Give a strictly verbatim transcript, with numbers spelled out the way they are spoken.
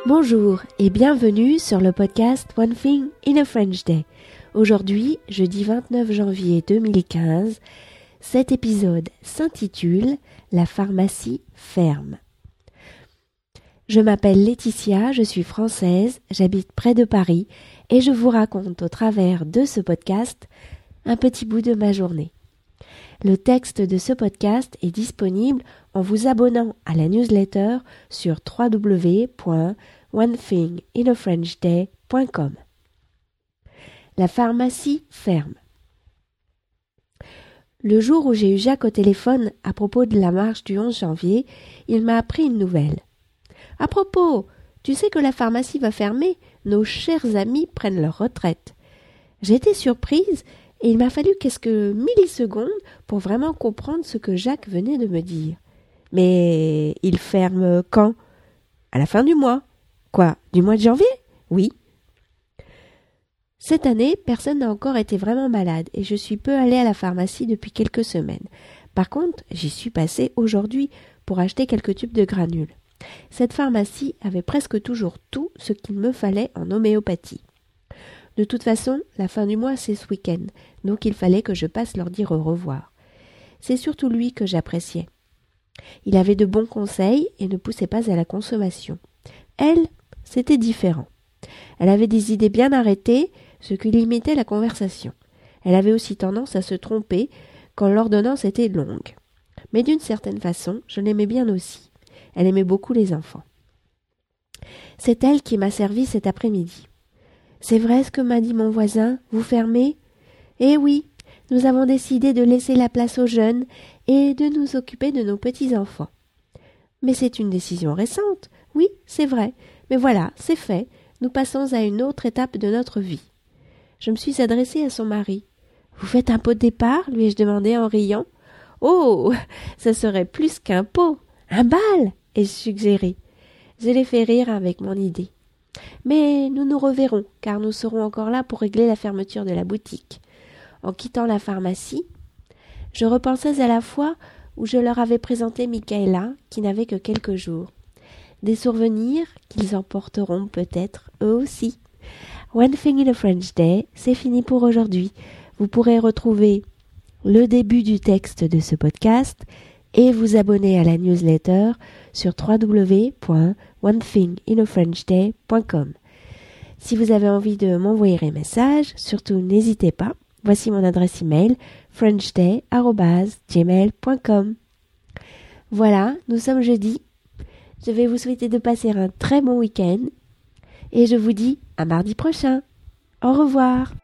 Bonjour et bienvenue sur le podcast One Thing in a French Day. Aujourd'hui, jeudi vingt-neuf janvier deux mille quinze, cet épisode s'intitule « La pharmacie ferme ». Je m'appelle Laetitia, je suis française, j'habite près de Paris et je vous raconte au travers de ce podcast un petit bout de ma journée. Le texte de ce podcast est disponible en vous abonnant à la newsletter sur w w w point one thing in a french day point com. La pharmacie ferme. Le jour où j'ai eu Jacques au téléphone à propos de la marche du onze janvier, il m'a appris une nouvelle. « À propos, tu sais que la pharmacie va fermer, nos chers amis prennent leur retraite. » J'ai été surprise et il m'a fallu quelques millisecondes pour vraiment comprendre ce que Jacques venait de me dire. « Mais il ferme quand ? » ?»« À la fin du mois. »« Quoi, du mois de janvier ? » ?»« Oui. » Cette année, personne n'a encore été vraiment malade et je suis peu allée à la pharmacie depuis quelques semaines. Par contre, j'y suis passée aujourd'hui pour acheter quelques tubes de granules. Cette pharmacie avait presque toujours tout ce qu'il me fallait en homéopathie. De toute façon, la fin du mois, c'est ce week-end, donc il fallait que je passe leur dire au revoir. C'est surtout lui que j'appréciais. Il avait de bons conseils et ne poussait pas à la consommation. Elle, c'était différent. Elle avait des idées bien arrêtées, ce qui limitait la conversation. Elle avait aussi tendance à se tromper quand l'ordonnance était longue. Mais d'une certaine façon, je l'aimais bien aussi. Elle aimait beaucoup les enfants. C'est elle qui m'a servi cet après-midi. « C'est vrai ce que m'a dit mon voisin, vous fermez ? » ?»« Eh oui, nous avons décidé de laisser la place aux jeunes et de nous occuper de nos petits-enfants. »« Mais c'est une décision récente. » »« Oui, c'est vrai. Mais voilà, c'est fait. Nous passons à une autre étape de notre vie. » Je me suis adressée à son mari. « Vous faites un pot de départ ?» lui ai-je demandé en riant. « Oh, ça serait plus qu'un pot. Un bal !» ai-je suggéré. Je l'ai fait rire avec mon idée. Mais nous nous reverrons, car nous serons encore là pour régler la fermeture de la boutique. En quittant la pharmacie, je repensais à la fois où je leur avais présenté Michaela, qui n'avait que quelques jours. Des souvenirs qu'ils emporteront peut-être eux aussi. One Thing in a French Day, c'est fini pour aujourd'hui. Vous pourrez retrouver le début du texte de ce podcast et vous abonner à la newsletter sur w w w point one thing in a french day point com. Si vous avez envie de m'envoyer un message, surtout n'hésitez pas. Voici mon adresse email frenchday arobase gmail point com. Voilà, nous sommes jeudi. Je vais vous souhaiter de passer un très bon week-end et je vous dis à mardi prochain. Au revoir.